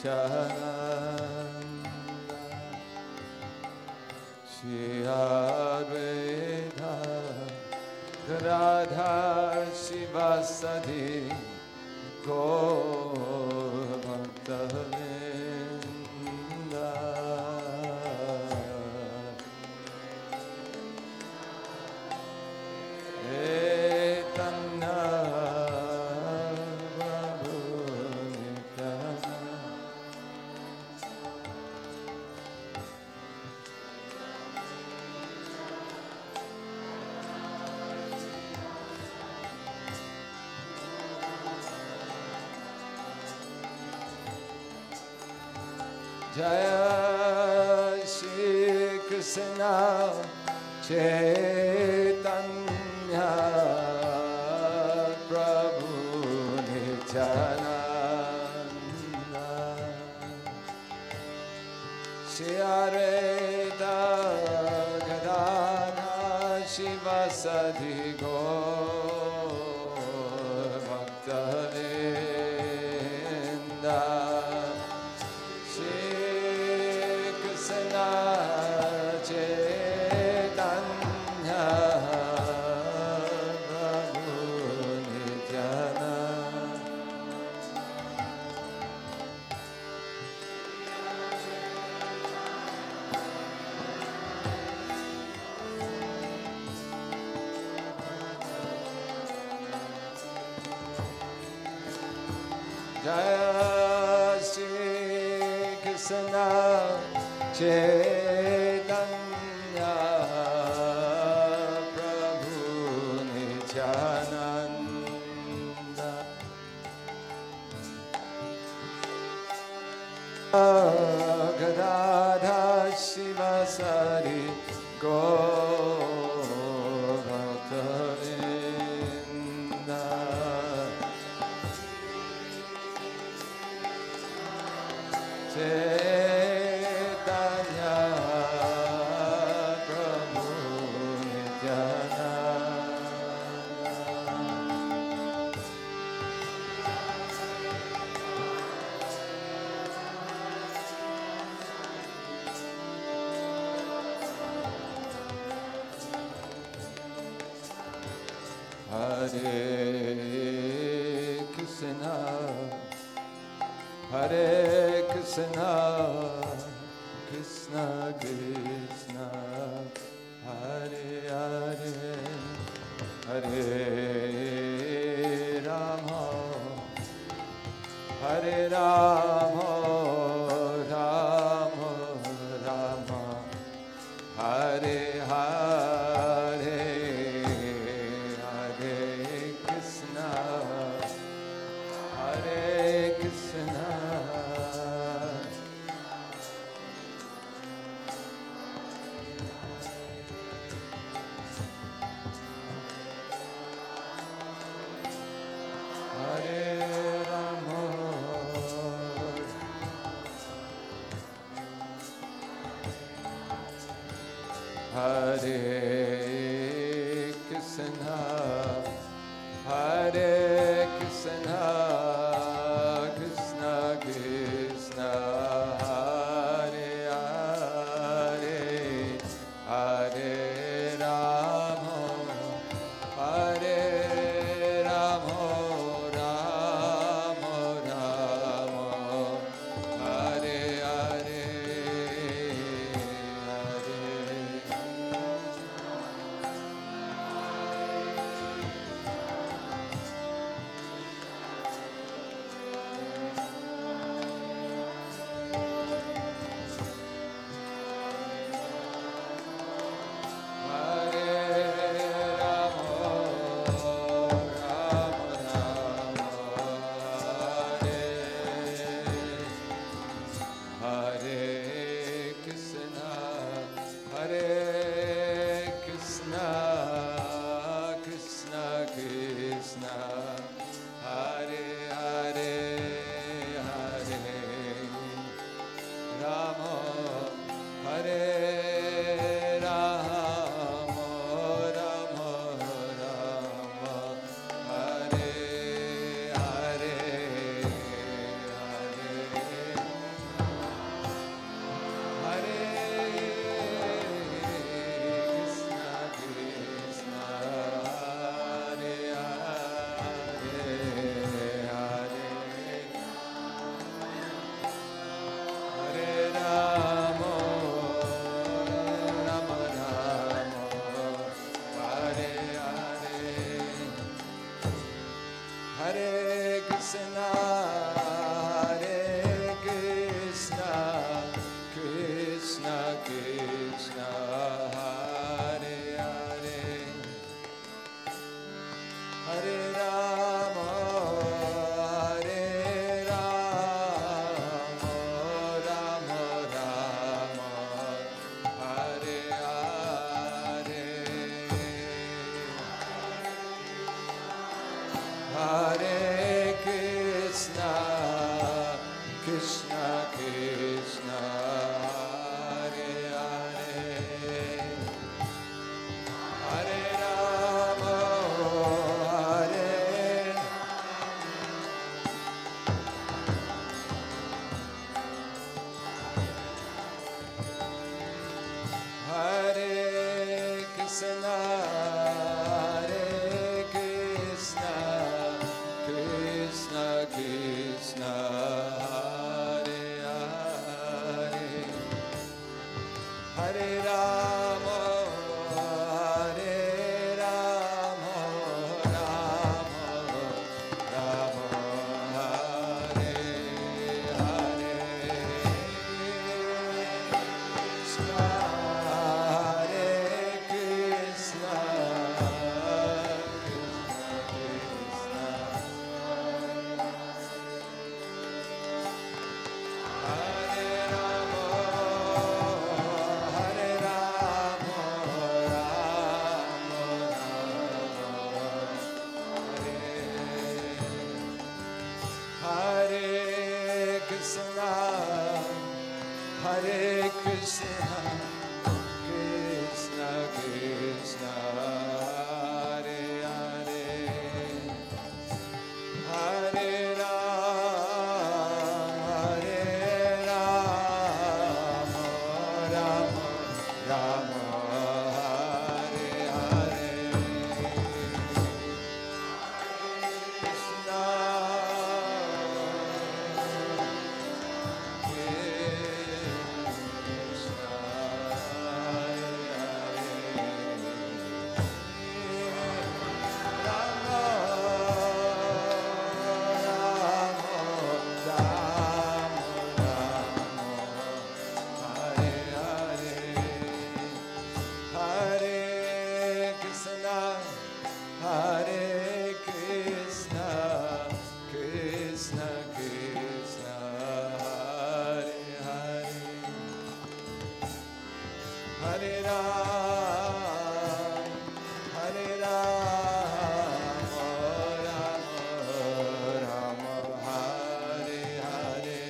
Shri Advaita Radha Shivasati Gaur Bhakta-vrinda Chaitanya Prabhu Jaya Shri Krishna Chaitanya Prabhu Nityananda Shri Advaita Gadadhara Shivasati Gaur Bhakta-vrinda Chaitanya Prabhu Nityananda Jaya Shri Krishna Chaitanya Prabhu Nityananda Gadadhara Shivasati Gaur Bhakta-vrinda Chaitanya Prabhu Nityananda Hare Krishna Hare Krishna, Krishna Krishna, Hare Hare, Hare Rama, Hare Rama, Rama Rama, Hare Hare, Hare Krishna, Hare Krishna. Hare Krishna, Hare Krishna, Krishna Krishna, Hare Hare, Hare Rama, Hare Rama, Rama Rama, Hare Hare, Hare Krishna, Hare Rama, Hare Rama, Rama Rama, Hare Hare, Krishna, Hare Krishna, Krishna Krishna, Hare Krishna, Krishna Krishna, Hare Hare, Hare Rama, Hare Rama, Rama Rama, Hare Hare, Krishna Hare Krishna, Krishna Krishna, Hare Hare, Hare Ram, Hare Ram, Ram Ram, Hare Hare,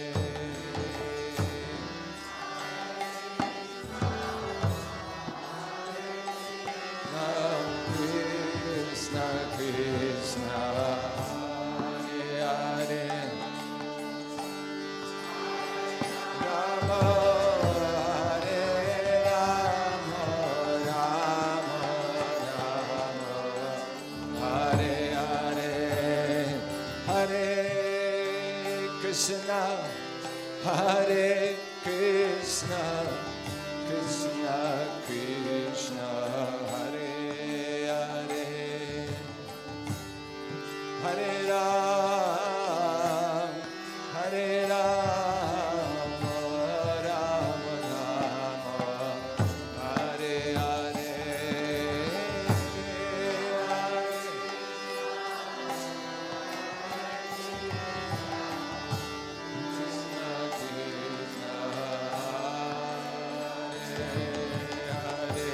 Krishna Krishna, Hare Hare, Rama Hare Rama, Rama Rama, Hare Hare, Hare Krishna, Hare Krishna, Krishna Krishna, Hare Hare, Hare Ram, Hare Ram, Ram Ram, Hare Hare, Krishna Krishna, Hare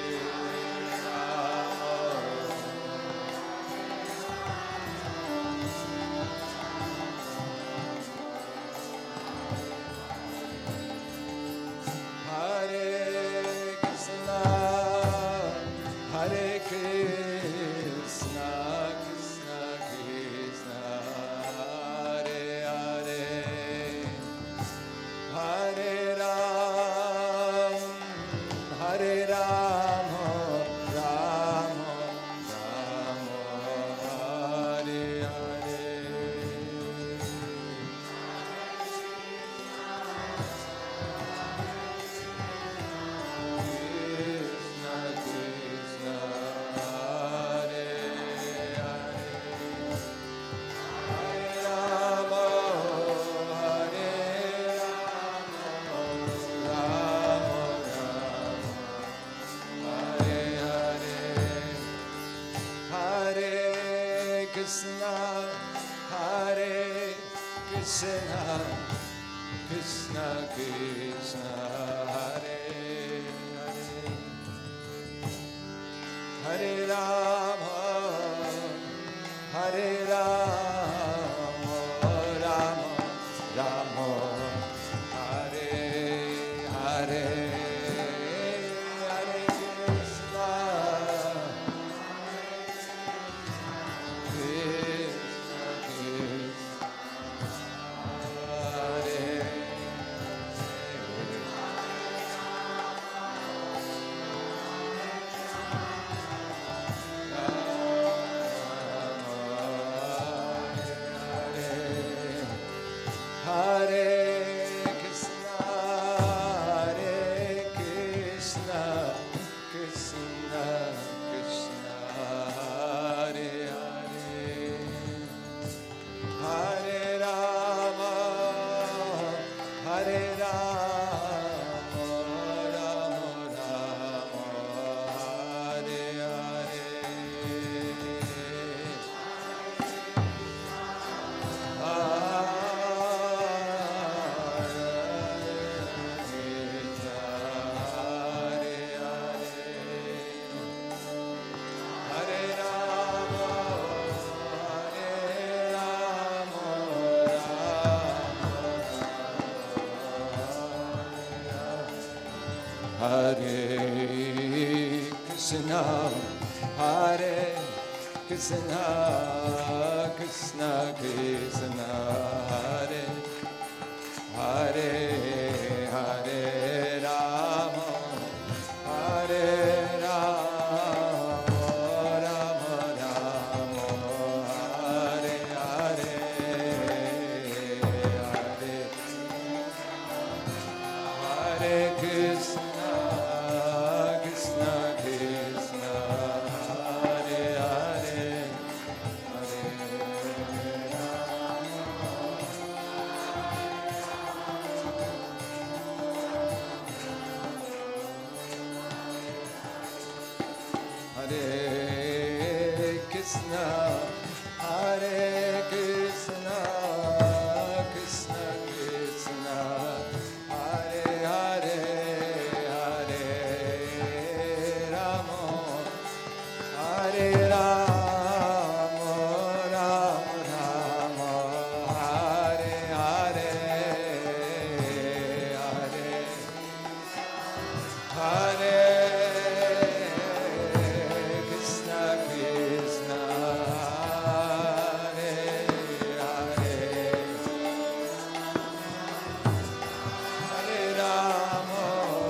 Krishna, Krishna Krishna, Hare Hare, Hare Rama, Hare Rama, Rama Rama, Hare Hare, Hare Krishna, Krishna Krishna, Hare Krishna, Hare Krishna, Krishna Krishna, Hare Hare Hare Rama, Hare Rama, Rama Rama, Hare Hare, Hare Hare Krishna, Krishna Krishna, Hare Hare, Hare Hare Krishna, Hare Krishna, Krishna Krishna, Hare Hare, Hare Rama, Hare Rama, Rama Rama, Hare Hare, Hare Hare Krishna Krishna, Hare Hare, Hare Rama,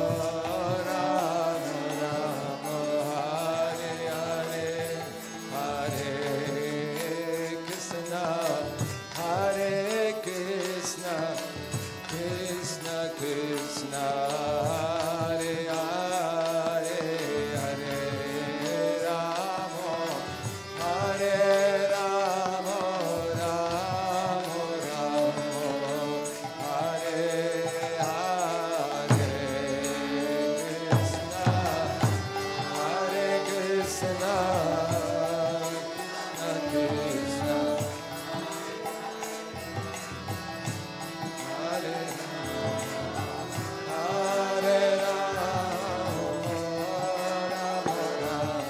Rama Rama, Hare Hare, Hare Krishna, Hare Krishna, Krishna Krishna, Hare Hare, Hare Rama, Hare Rama, Rama Rama, Hare Hare, Krishna, Hare Krishna, Krishna Hare Hare Rama, Rama Rama,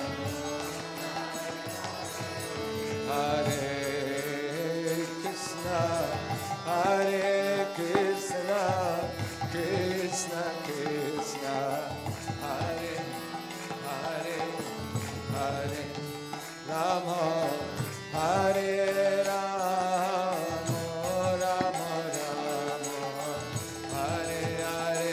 Hare Krishna, Hare Krishna, Krishna Krishna, Hare Hare, Hare Rama, Hare Rama, Rama Rama, Hare Hare.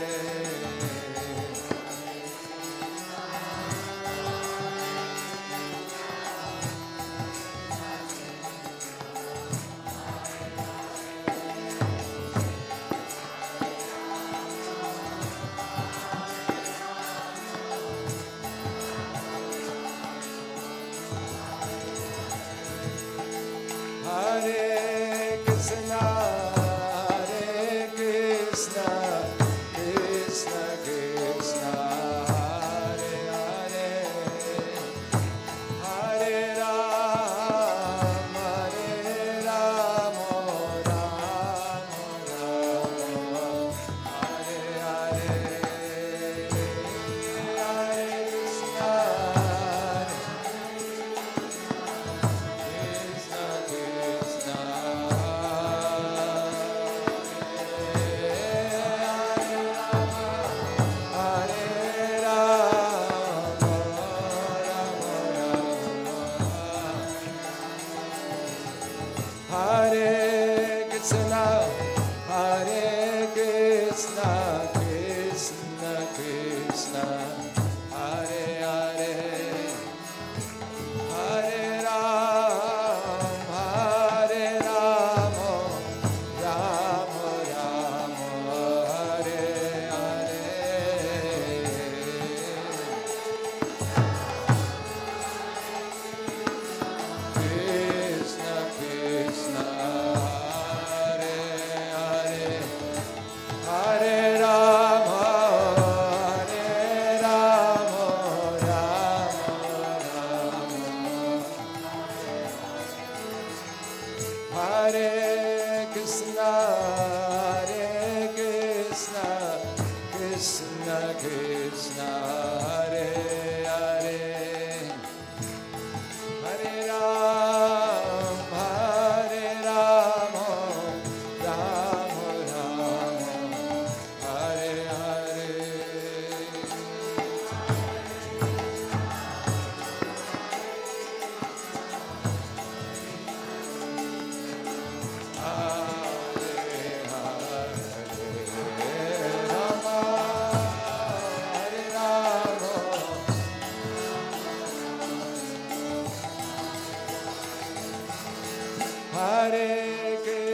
Hare Krishna, Hare Krishna, Krishna Krishna, Hare Hare, Hare Rama, Hare Rama, Rama Rama, Hare Hare, Hare Krishna, Krishna Krishna, Hare Rama, Rama Rama, Hare Krishna, Hare Krishna, Krishna Krishna, Hare Hare, Hare Rama, Hare Rama, Rama Rama, Hare Hare, Krishna Krishna, Hare Hare, Hare Rama, Hare Rama, Rama Rama, Hare Krishna, Hare Krishna, Krishna Krishna, Hare Hare, Hare Rama, Hare Rama, Rama Rama, Hare Hare.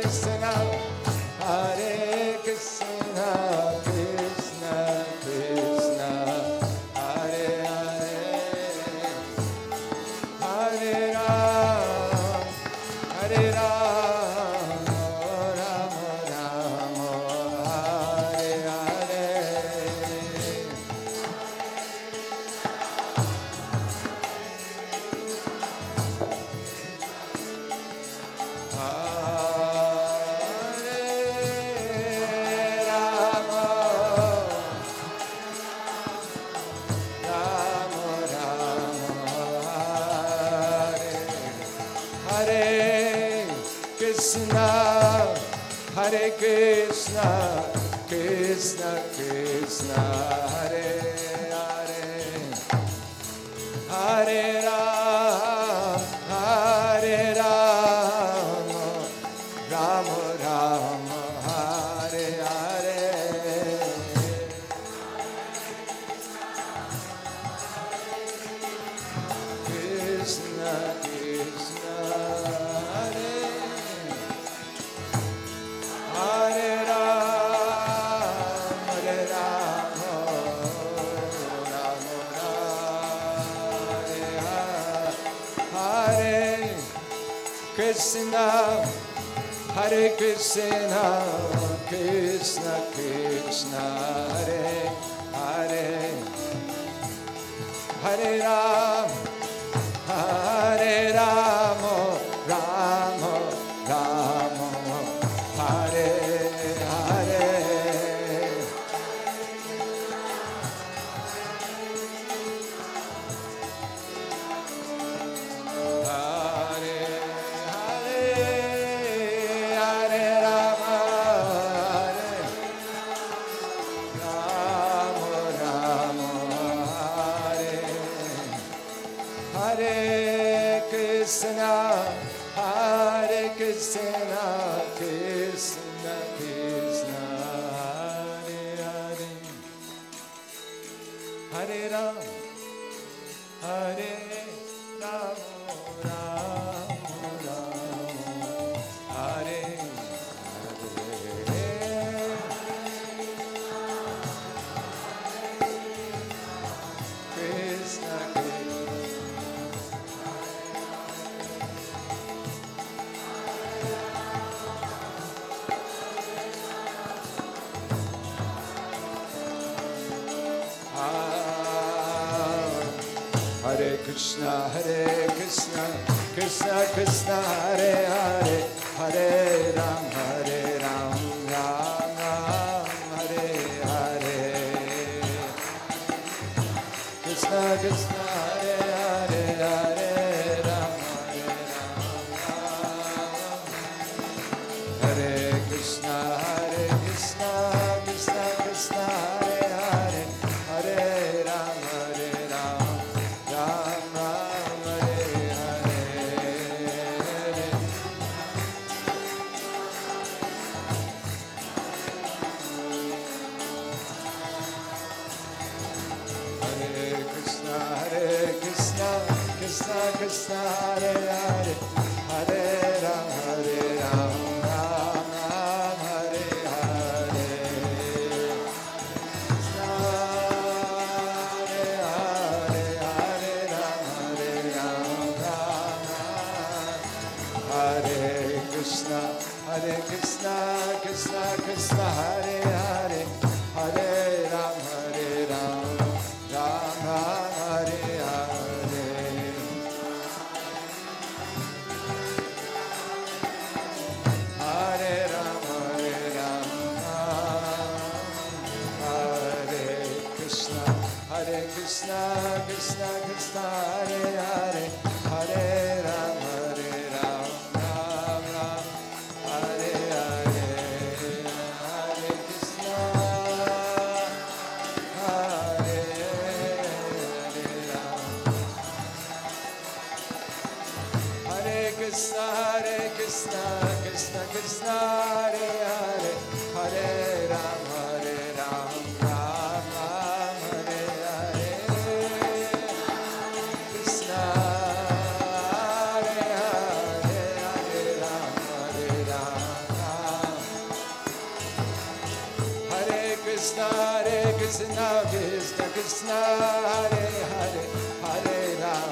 Krishna, Hare Krishna, Krishna Krishna, Hare Hare, Hare Ram, Hare Ram, Ram Ram, Hare Hare. Hare Krishna, Krishna Krishna, Hare Hare, Hare Ram, Hare Ram, Ram Ram, Hare Hare. Krishna Krishna, Hare Hare Ram, Hare Ram, Ram Ram, Hare Krishna, Hare Krishna, Krishna Krishna, Hare Hare, Hare Ram, Hare Ram, Ram Ram, Hare Hare. Hare Krishna, Hare Krishna, Krishna Krishna, Hare Hare, Hare Ram, Hare Ram, Ram Ram, Hare Hare. Krishna Hare Krishna, Krishna Krishna, Hare Hare, Hare Ram, Ram Ram, Hare Hare. Krishna Krishna, Hare Hare, Hare Ram, Ram, Hare Krishna, Krishna Krishna, Hare Hare, Hare Ram, Ram Ram, Hare Hare. Hare Krishna, Krishna Krishna, Hare Hare, Hare Ram, Ram Ram, Hare Hare. Krishna, Hare Hare, Hare Ram, Ram Ram, Hare Krishna, Krishna Krishna, Hare Hare, Hare Ram, Ram Ram, Hare Hare. Hare Ram, Hare Krishna, Krishna Krishna, Hare Hare, Hare Ram, Ram Ram, Hare Hare. Hare Krishna, Hare Ram. Hare Krishna, Krishna Krishna, Hare Hare, Hare Ram, Ram Ram, Hare Hare. Krishna, Krishna, Krishna Krishna, Hare Hare, Hare Ram,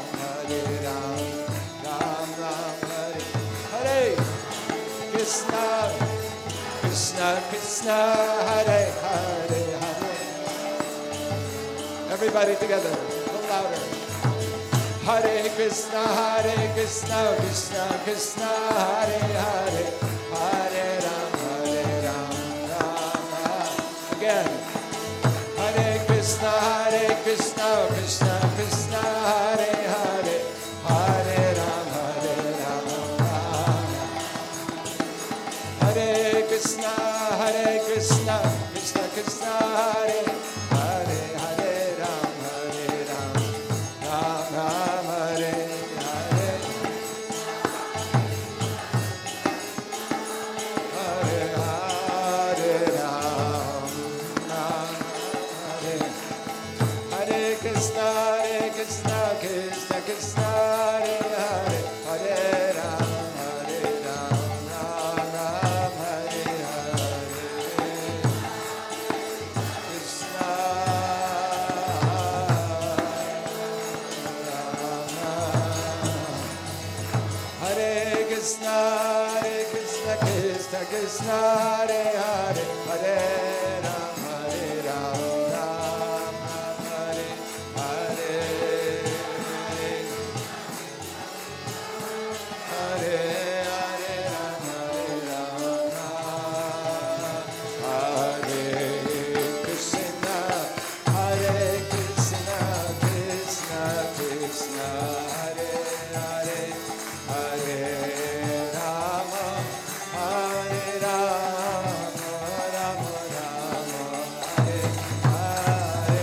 Ram Ram, Hare Hare. Krishna, Krishna Krishna, Hare Hare, Hare. Everybody together, a little louder. Hare Krishna, Krishna Krishna, Hare Hare, Hare Ram, Ram Ram. Again. Hare Krishna, Krishna Krishna, Hare Hare, Hare Ram, Ram Ram. Hare Krishna, Krishna Krishna, Hare Hare, Hare Ram, Ram Ram, Hare Hare. Hare Hare Ram, Ram. Hare Krishna, Krishna Krishna, Hare Hare, Hare Ram, Ram Ram, Hare Hare. Krishna, Hare Krishna, Krishna Krishna, Hare Hare, Hare Ram, Ram Ram, Hare Hare. Hare Hare Ram, Hare Krishna, Krishna Krishna, Hare Hare, Hare Rama, Rama Rama, Hare Hare.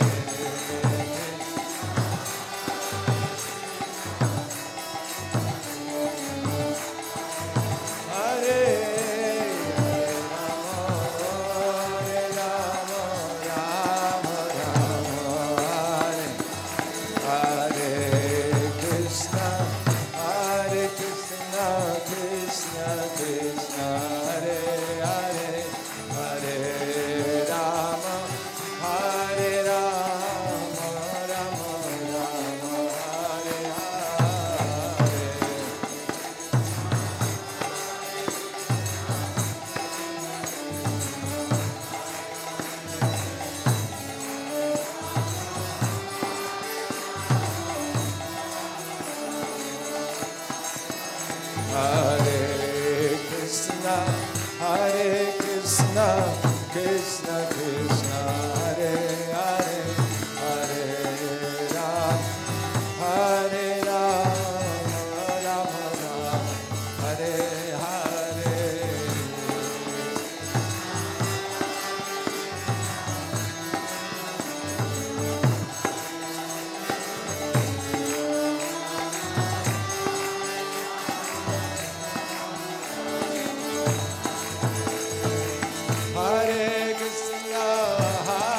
Hare Rama, Rama Rama, Hare Krishna, Krishna Krishna, Hare Hare, Hare Rama, Rama Rama, Hare Hare. Hare Krishna, Krishna Krishna, Hare Hare, Hare Ram, Rama Rama, Hare Hare. Hare Krishna,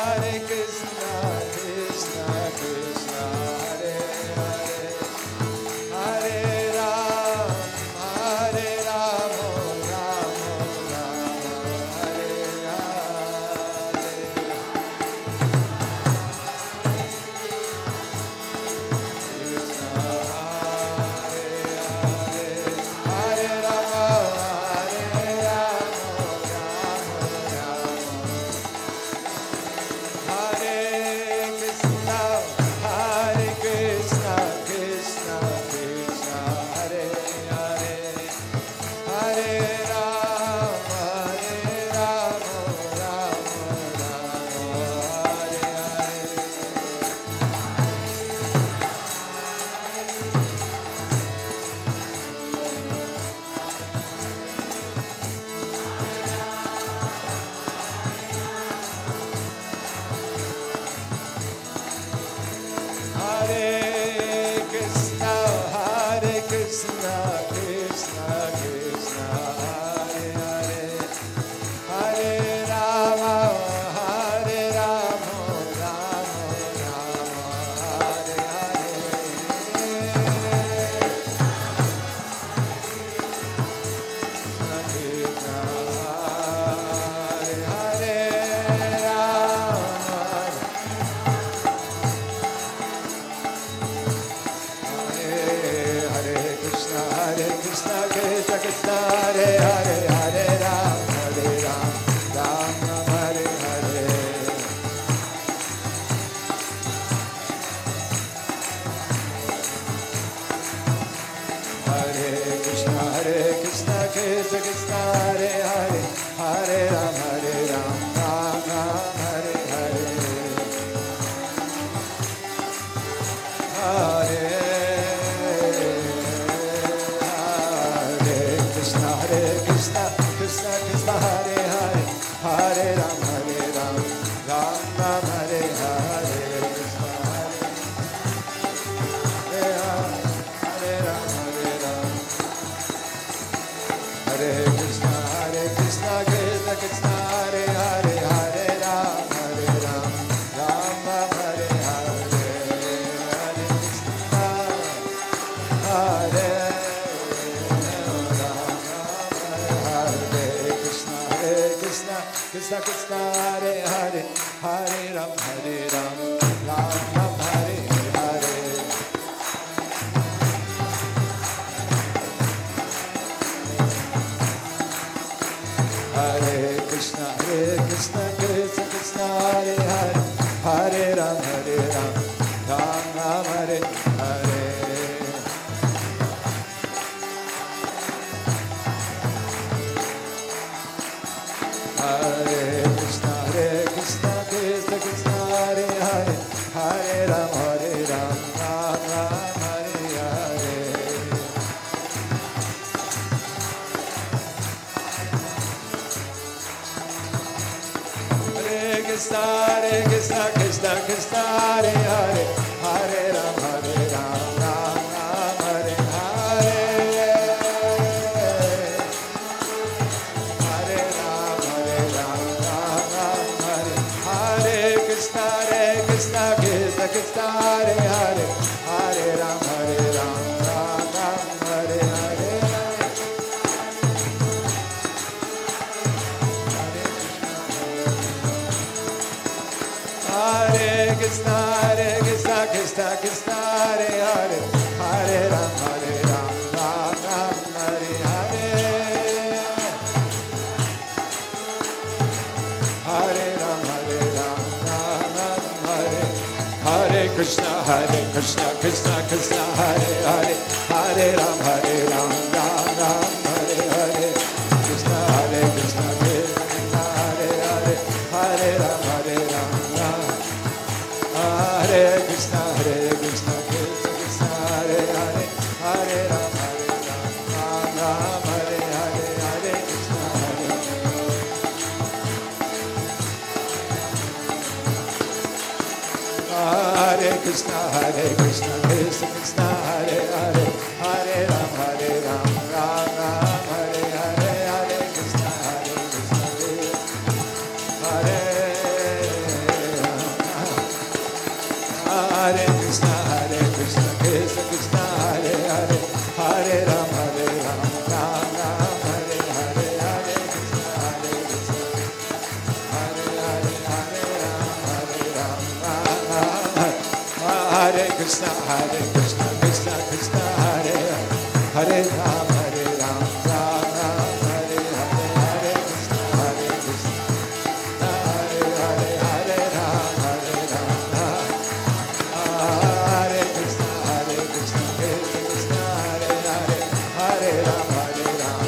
Krishna Krishna Hare Hare Hare Ram Ram Ram Hare Hare Hare Krishna Krishna Krishna Hare Hare Hare Ram Ram Ram Hare Hare Hare Krishna Krishna Krishna Hare Hare Hare Ram Ram Ram Hare Hare Hare Krishna Krishna Krishna Hare Hare Hare Ram Ram Ram Hare Hare Krishna Krishna Krishna Hare Hare Hare Ram Ram Hare Hare Hare Krishna Krishna Krishna Hare Hare Hare Ram Ram Hare Hare Hare Ram Hare Krishna Krishna Krishna Hare Hare Hare Ram Ram Hare Hare Krishna Krishna Krishna Hare Hare Hare Ram Hare Krishna Krishna Krishna Hare Hare Hare Ram Ram Hare Hare Hare Krishna Hare Krishna Krishna Krishna Hare Hare Hare Ram Ram Hare Hare Hare Krishna Krishna Hare Hare Krishna Krishna Krishna Hare Hare Hare Ram Ram Hare Hare Hare Krishna Hare Hare Krishna Krishna Krishna Hare Hare Ram Ram Hare Hare Hare Krishna Hare Hare Ram Hare Krishna Krishna Krishna Hare Hare Hare Ram Hare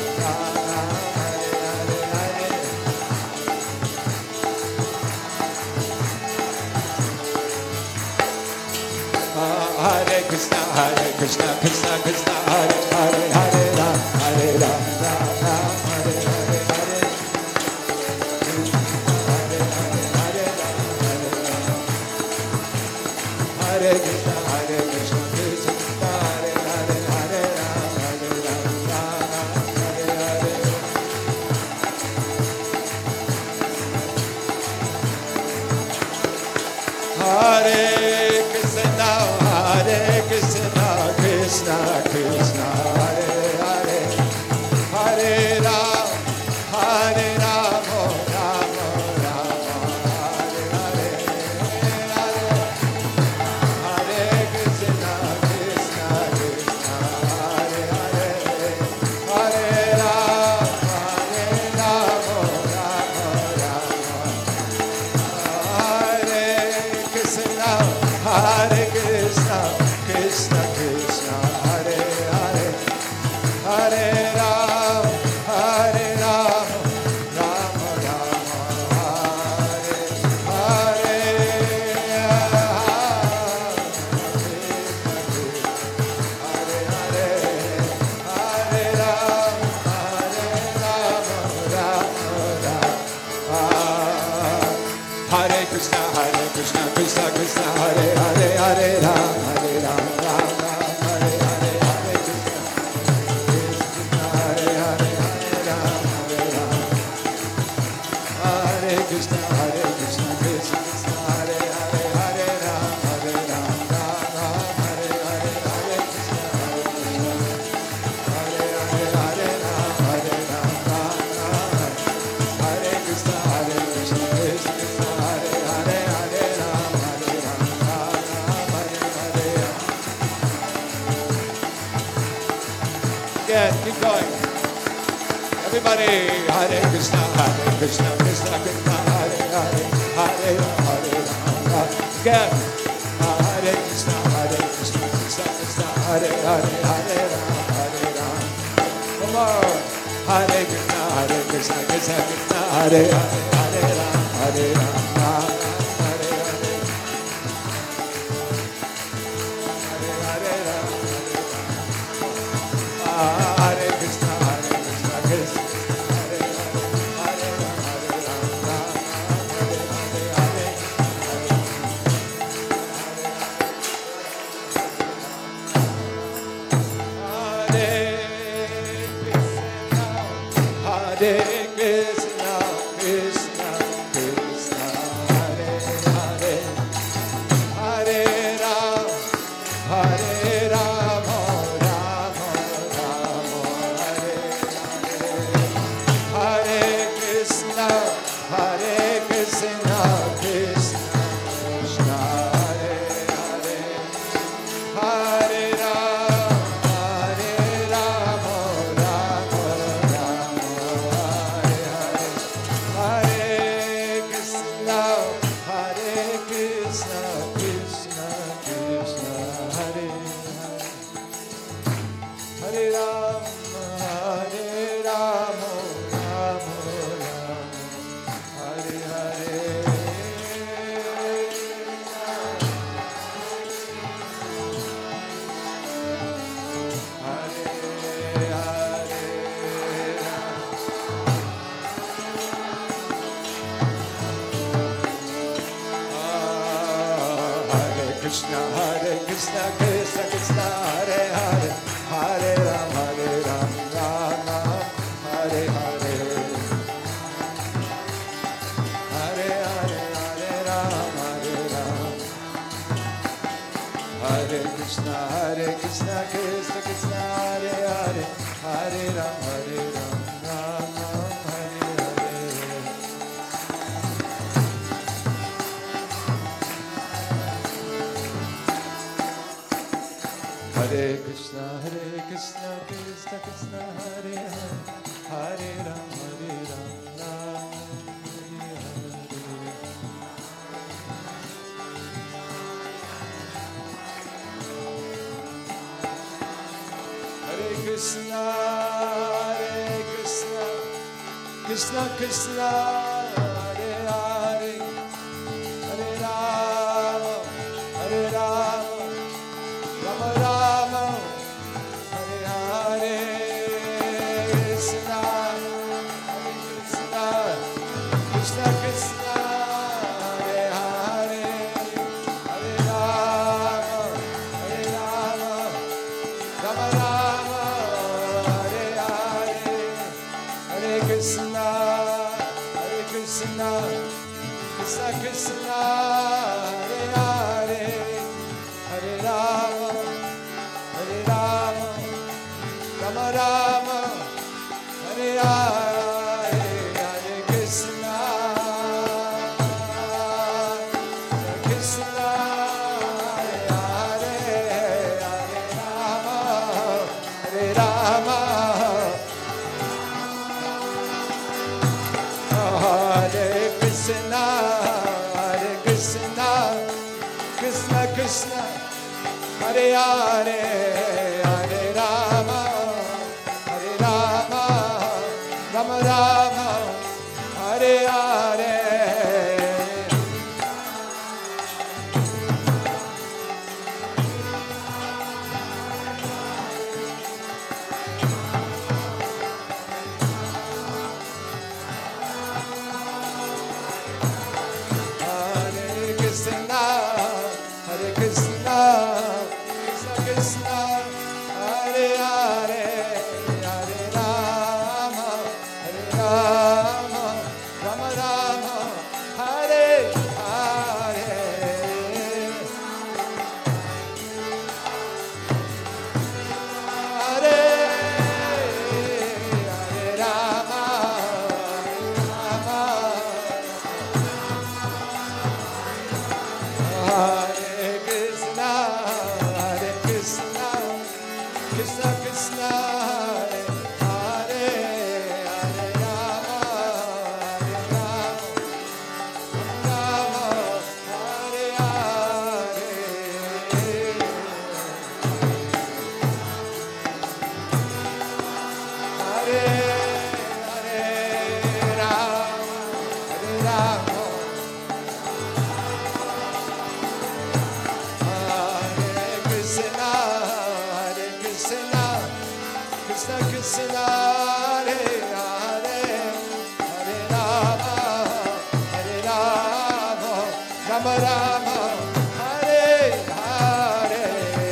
Hare Hare Krishna Krishna Krishna Hare Hare Hare Ram Ram Hare Hare Hare Hare Krishna Krishna Hare Hare Hare Ram Hare Hare Hare Krishna Krishna Krishna Hare Hare Hare Ram Hare Ram Ram Ram Hare Hare Hare Krishna Krishna Krishna Hare Hare Hare Ram Ram Ram Hare Krishna Krishna Krishna Krishna Hare Hare Hare Ram Ram Ram Hare Hare Hare Ram Ram Hare Krishna Krishna Krishna Hare Hare Hare Ram Ram Hare Hare Hare Krishna Hare Hare Ram Hare Krishna Krishna Krishna Hare Hare Hare Ram Hare Hare Hare Krishna Hare Hare Ram Hare Krishna Hare Hare Hare Krishna, Krishna Krishna, Hare Hare, Hare Rama, again. Hare Krishna, Krishna Krishna, Hare Hare, Hare Rama, Hare Rama. Come on. Hare Krishna, Krishna Krishna, Hare Hare, Hare Rama, Hare Rama, Hare Hare. Hare Rama, Hare Krishna, Krishna Krishna, Hare Hare, Hare Rama, Hare Rama, Hare Hare, Hare Krishna, Krishna Krishna, Hare Hare, Hare Rama, Hare Rama, Rama Rama, Hare Hare, Hare Krishna, Krishna Krishna, Hare Hare, Hare Rama, Rama Rama, Hare Hare, Krishna, Krishna Krishna, Hare Hare Rama, Rama Rama, Hare Hare. Krishna, Krishna Krishna, Hare Hare, Hare Rama, Rama, Hare Hare, Hare Hare, Hare Rama, Hare Krishna, Krishna Krishna, Hare Hare, Hare Rama, Rama, Hare Hare. Hare Krishna, Krishna Krishna, Hare Hare, Hare Rama, Hare Hare. Hare Krishna, Krishna Krishna, Hare Hare, Hare Rama, Rama Rama, Hare Hare, Krishna, Krishna Krishna, Hare Hare, Hare Rama, Rama Rama, Hare Hare, Hare Krishna, Krishna Krishna, Hare Hare, Hare Rama, Rama Rama, Hare Hare, Hare Krishna, Krishna, Hare Hare, Hare Rama, Hare Krishna, Krishna Krishna, Hare Hare, Hare Rama, Rama Rama, Hare Hare. Hare Krishna, Krishna Krishna, Hare Hare, Hare Rama, Rama Rama, Rama Rama, Hare Hare.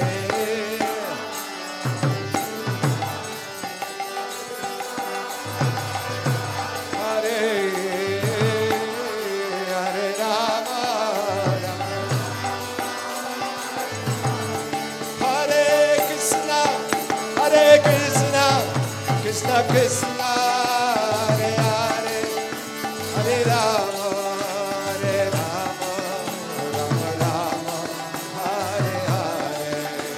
Hare Hare Rama, Rama Hare Krishna, Krishna Krishna, Hare Hare, Hare Rama, Hare Rama, Rama Rama, Hare Hare.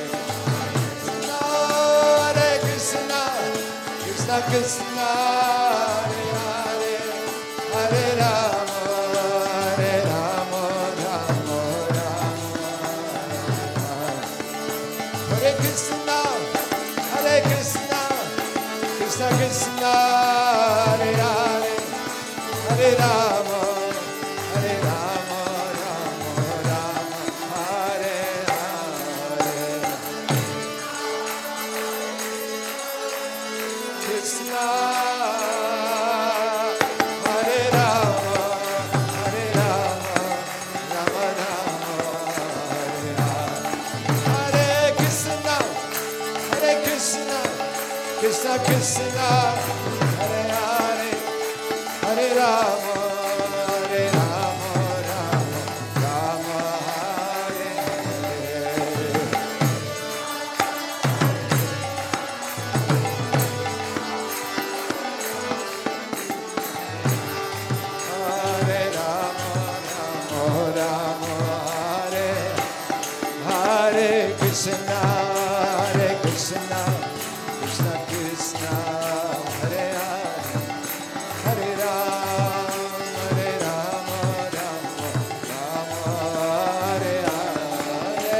Hare Krishna, Krishna Krishna, Hare Hare, Hare Rama, Hare Rama, Rama Rama, Hare Krishna, Krishna Krishna, Hare Hare, Hare Rama, Hare Rama, Rama Rama, Hare Hare. Krishna, Hare Rama, Hare Rama, Rama Rama, Hare Hare. Hare Krishna, Krishna Krishna, Hare Hare, Hare Rama, Hare Rama, Rama Rama, Hare Hare. Hare Rama, Rama Rama, Hare Hare Krishna, Krishna Krishna, Hare Hare, Hare Rama, Rama Rama, Hare Hare.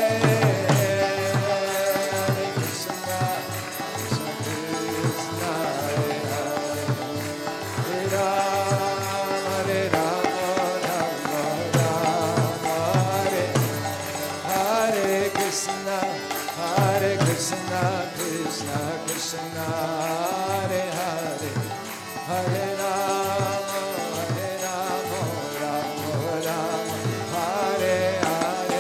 Hare Krishna, Krishna Krishna, Hare Hare, Hare Rama, Rama Rama, Hare Hare Krishna, Krishna Krishna, Hare Hare, Hare Rama, Rama Rama, Hare Hare.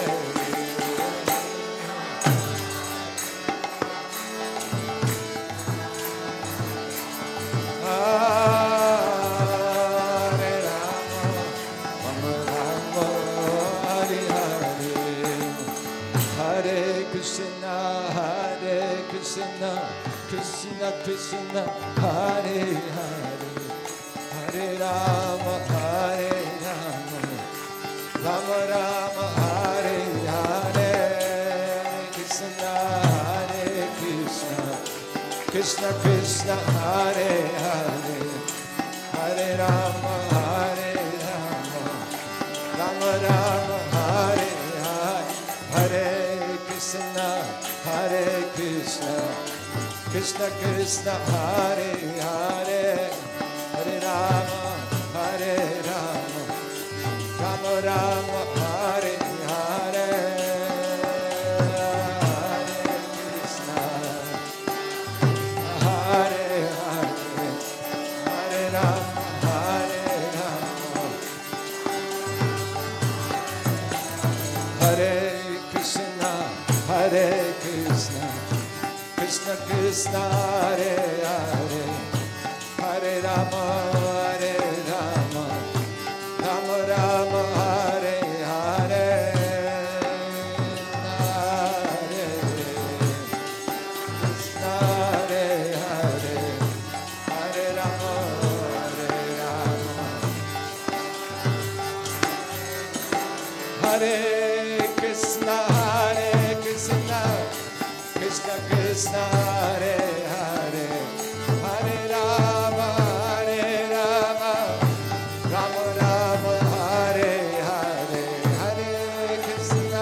Hare Rama, Rama Rama, Hare Hare, Hare Krishna, Krishna Krishna, Hare Hare, Hare Rama, Rama Rama, Hare Hare. Krishna, Krishna Krishna, Hare Hare, Hare Rama, Rama Rama, Hare Hare. Hare Krishna, Krishna Krishna, Hare Hare, Hare Rama, Rama Rama, Hare Hare. Hare Krishna, Hare Hare, Hare Rama, Hare Krishna, Krishna Krishna, Hare Hare, Hare Rama, Rama Rama, Hare Hare. Hare Krishna, Hare Hare, Hare Rama, Hare Krishna, Krishna Krishna, Hare Hare, Hare Rama, Rama Rama, Hare Hare. Hare Krishna,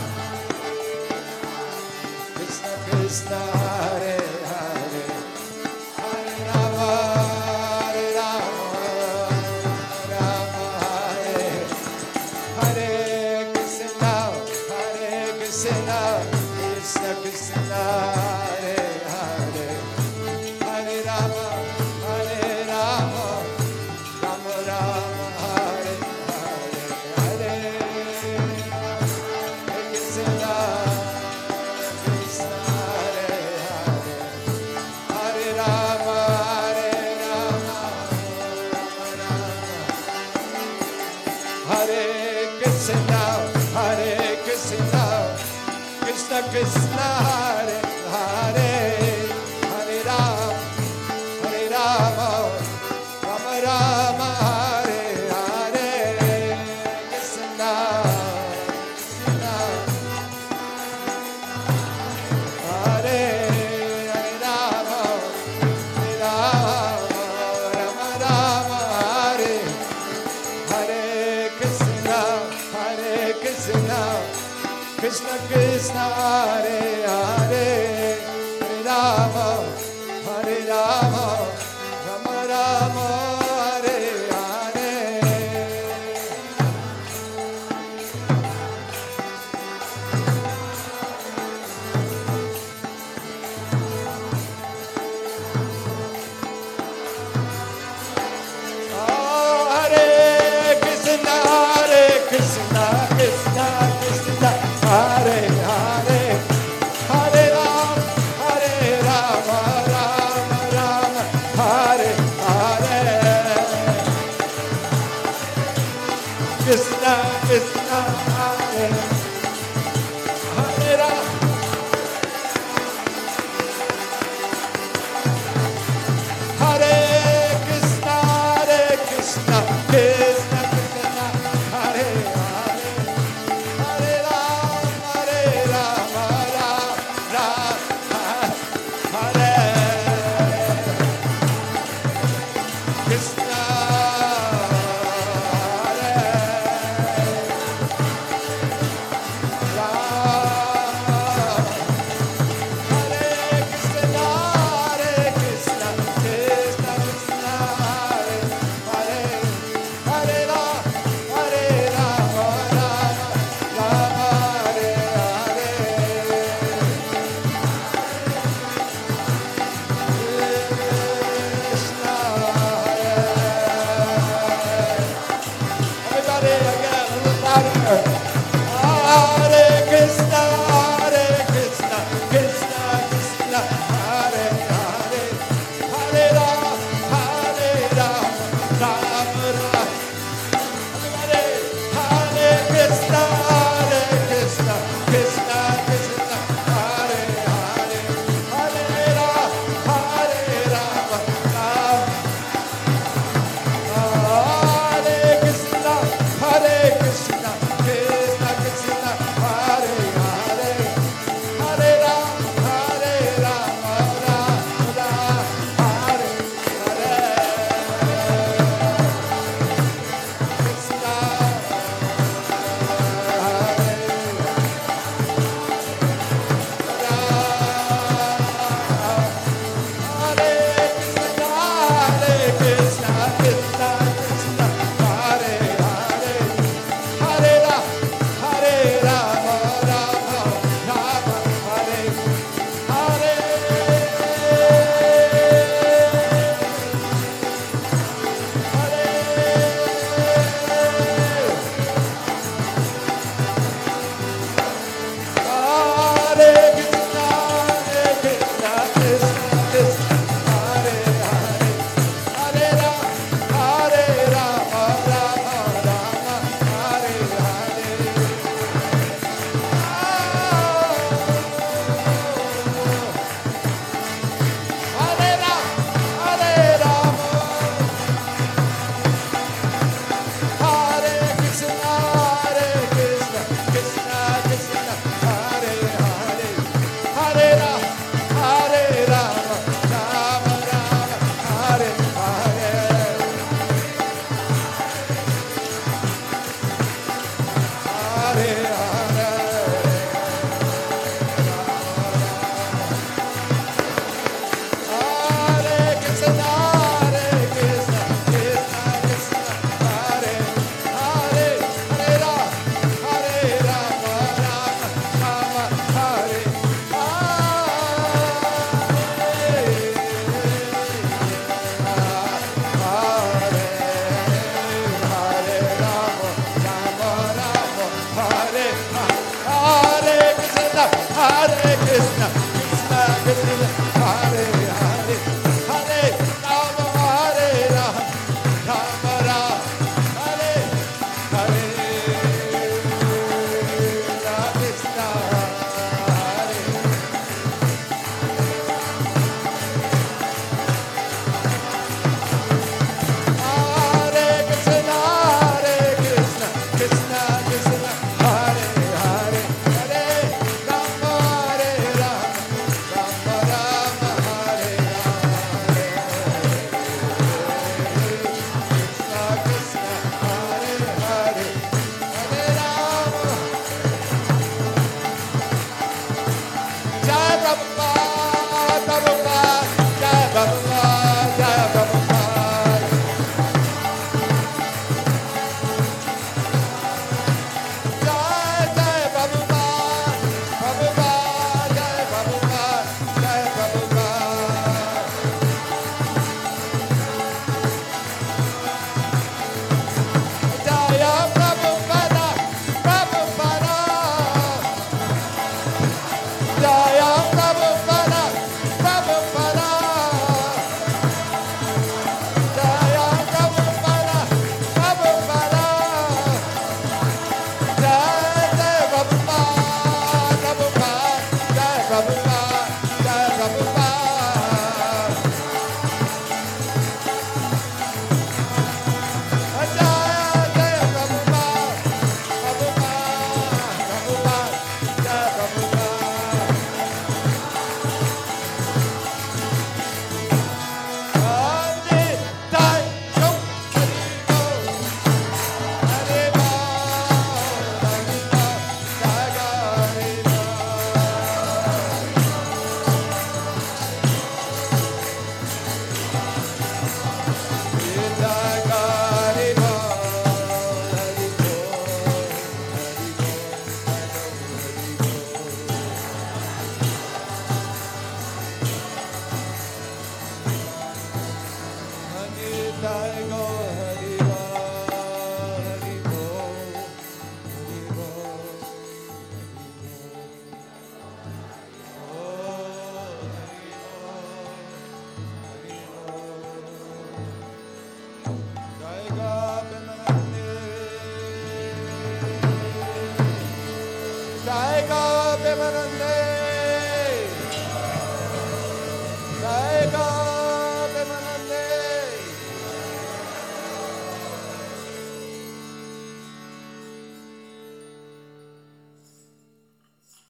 Krishna Hare Hare, Hare Rama, Rama Hare. Hare Krishna, Krishna Krishna, Hare Hare Krishna, Krishna Krishna, Hare Hare, Hare Rama, Rama Rama, Hare Hare, Krishna, Krishna, Hare Rama, Rama Rama, Hare Hare Krishna, Krishna Krishna, Hare Hare, Hare Rama, Rama Rama, Hare Hare. Oh, Hare Krishna, Krishna Krishna, Hare Hare, Hare Rama, Rama Rama, Hare Hare. Krishna Krishna, Hare Hare Rama. Hare Krishna, Krishna Krishna, Hare Hare, Hare Rama, Rama Rama, Hare Krishna, Hare Hare Rama,